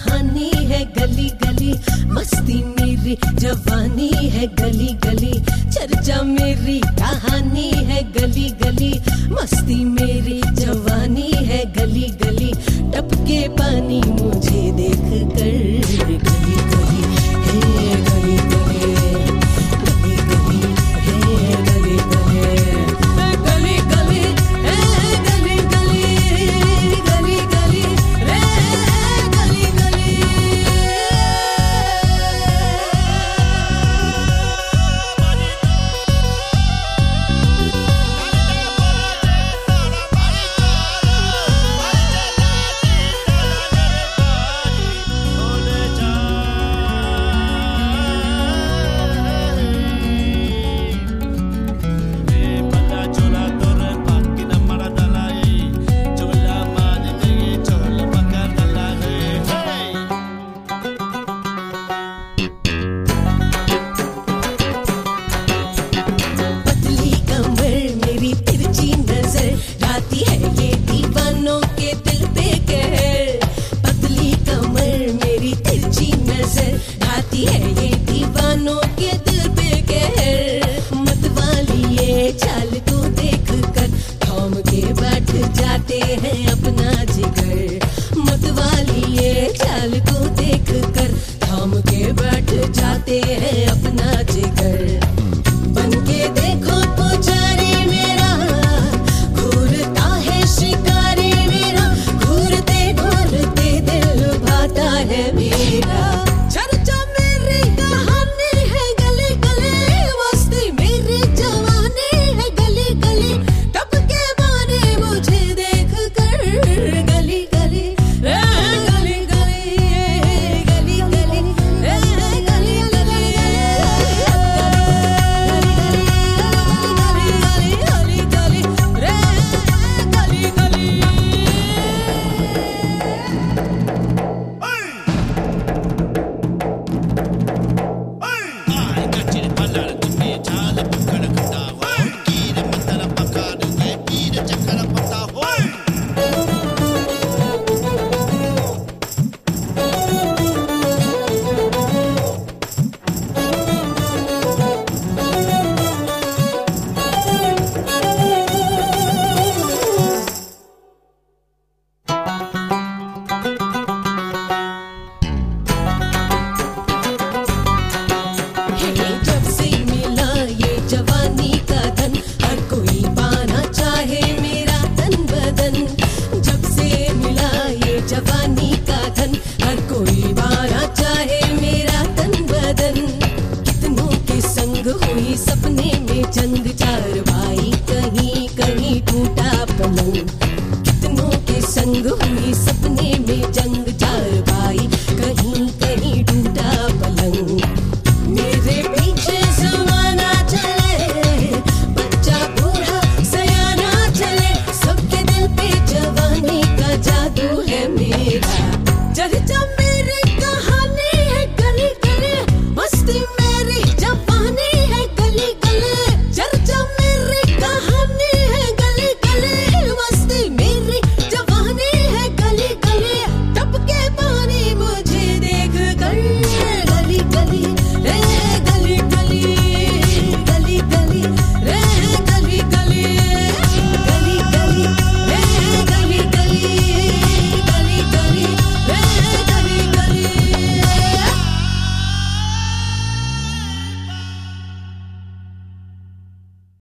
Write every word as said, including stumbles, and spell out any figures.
कहानी है गली गली, मस्ती मेरी जवानी है गली गली, चर्चा मेरी कहानी है गली गली, मस्ती मेरी जवानी है गली गली, टपके पानी मुझे देख कर गली गली है गली गली, गली गली है गली गली, गली गली है गली गली, गली गली रे गली गली। जाते हैं अपना जिगर, मतवाली ये चाल को देख कर थाम के बैठ जाते हैं अपना जिगर। बन के देखो पुजारी मेरा, घूरता है शिकारी मेरा, घूरते घूरते दिल भाता है मेरा। चर्चा मेरी कहानी है गली गली, मस्ती मेरी जवानी है गली गली, टपके पानी मुझे देख कर गली गली रे गली गली, गली गली रे गली गली, गली गली गली रे गली गली। जब से मिला ये जवानी का धन, हर कोई पाना चाहे मेरा तन बदन। जब से मिला ये जवानी का धन, हर कोई पाना चाहे मेरा तन बदन। कितनों के संग हुई सपने में जंग, चार भाई कहीं कहीं टूटा पलंग। कितनों के संग हुई सपने में जंग, चार भाई